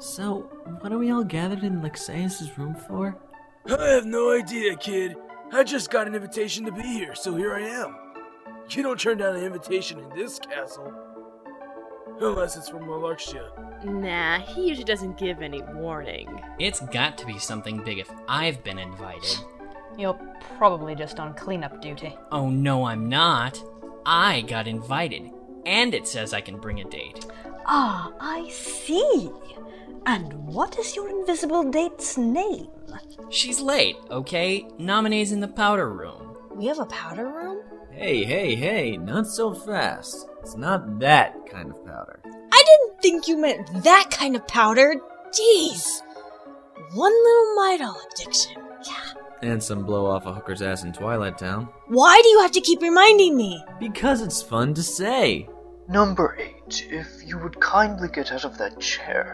So, what are we all gathered in Lexaeus' room for? I have no idea, kid. I just got an invitation to be here, so here I am. You don't turn down an invitation in this castle. Unless it's from Malarkshire. Nah, he usually doesn't give any warning. It's got to be something big if I've been invited. You're probably just on cleanup duty. Oh no, I'm not. I got invited, and it says I can bring a date. Ah, I see. And what is your invisible date's name? She's late, okay? Nominee's in the powder room. We have a powder room? Hey, not so fast. It's not that kind of powder. I didn't think you meant that kind of powder. Jeez. One little Midol addiction. Yeah. And some blow off a hooker's ass in Twilight Town. Why do you have to keep reminding me? Because it's fun to say. Number 8, if you would kindly get out of that chair.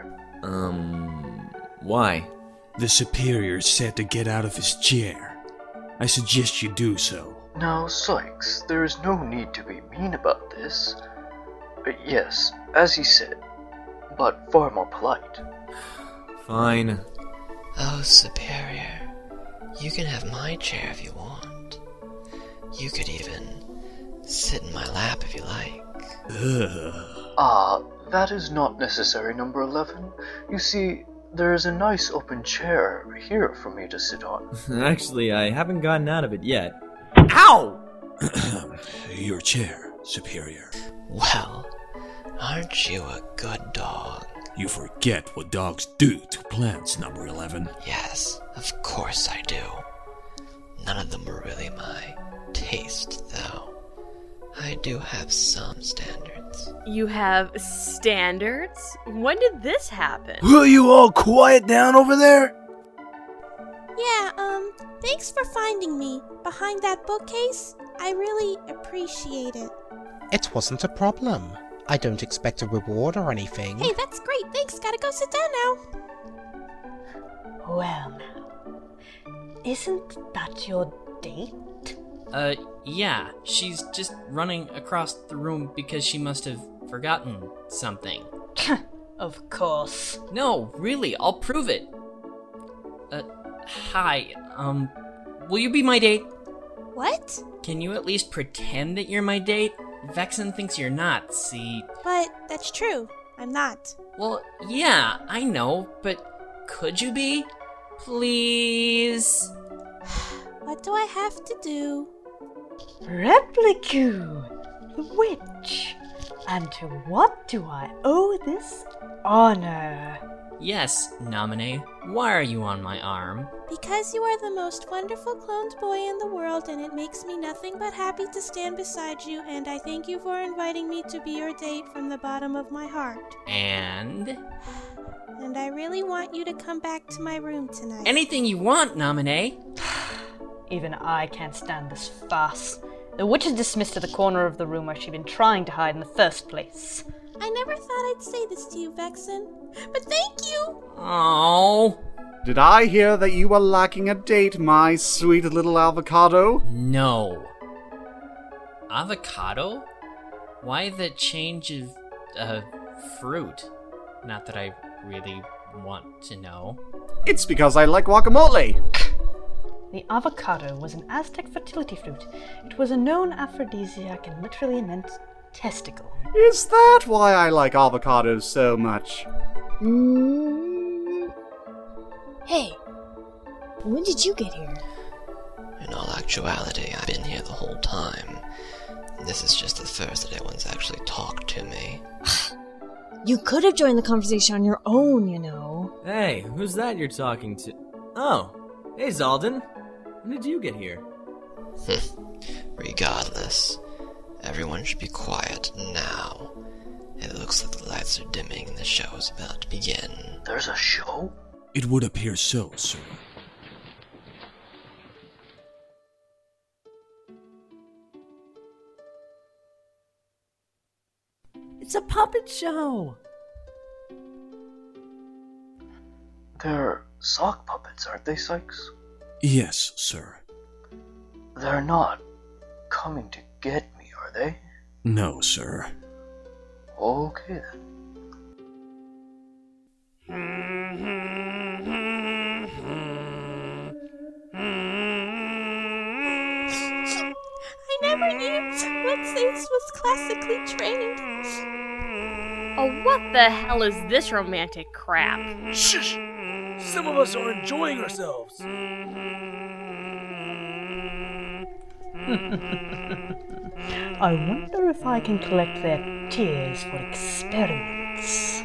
Why? The superior said to get out of his chair. I suggest you do so. Now, Sykes, there is no need to be mean about this. Yes, as he said, but far more polite. Fine. Oh, Superior, you can have my chair if you want. You could even sit in my lap if you like. That is not necessary, number 11. You see, there is a nice open chair here for me to sit on. Actually, I haven't gotten out of it yet. Ow! Your chair, Superior. Well, aren't you a good dog? You forget what dogs do to plants, number 11. Yes, of course I do. None of them were really my taste, though. I do have some standards. You have standards? When did this happen? Will you all quiet down over there? Yeah, thanks for finding me behind that bookcase. I really appreciate it. It wasn't a problem. I don't expect a reward or anything. Hey, that's great. Thanks. Gotta go sit down now. Well now, isn't that your date? Yeah, she's just running across the room because she must have forgotten something. Of course. No, really, I'll prove it. Hi, will you be my date? What? Can you at least pretend that you're my date? Vexen thinks you're not, see? But that's true. I'm not. Well, yeah, I know, but could you be? Please? What do I have to do? Replicue, the witch. And to what do I owe this honor? Yes, Nominee. Why are you on my arm? Because you are the most wonderful cloned boy in the world, and it makes me nothing but happy to stand beside you, and I thank you for inviting me to be your date from the bottom of my heart. And I really want you to come back to my room tonight. anything you want, Nominee. Even I can't stand this farce. The witch is dismissed to the corner of the room where she'd been trying to hide in the first place. I never thought I'd say this to you, Vexen, but thank you! Oh. Did I hear that you were lacking a date, my sweet little avocado? No. Avocado? Why the change of fruit? Not that I really want to know. It's because I like guacamole. The avocado was an Aztec fertility fruit. It was a known aphrodisiac and literally meant testicle. Is that why I like avocados so much? Hey, when did you get here? In all actuality, I've been here the whole time. This is just the first that anyone's actually talked to me. You could have joined the conversation on your own, you know. Hey, who's that you're talking to? Oh, hey Zaldin. When did you get here? Regardless, everyone should be quiet now. It looks like the lights are dimming and the show is about to begin. There's a show? It would appear so, sir. It's a puppet show! They're sock puppets, aren't they, Sykes? Yes, sir. They're not coming to get me, are they? No, sir. Okay then. classically trained. Oh, what the hell is this romantic crap? Shush! Some of us are enjoying ourselves. I wonder if I can collect their tears for experiments.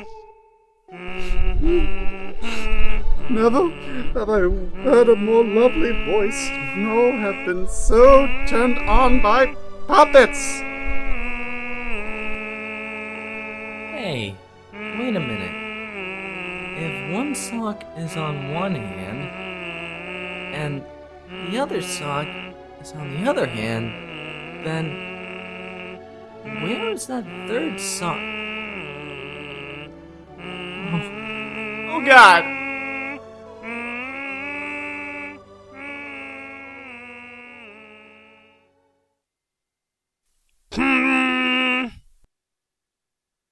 Never have I heard a more lovely voice, nor have been so turned on by puppets. Hey, wait a minute. If one sock is on one hand, and the other sock is on the other hand, then where is that third sock? Oh God!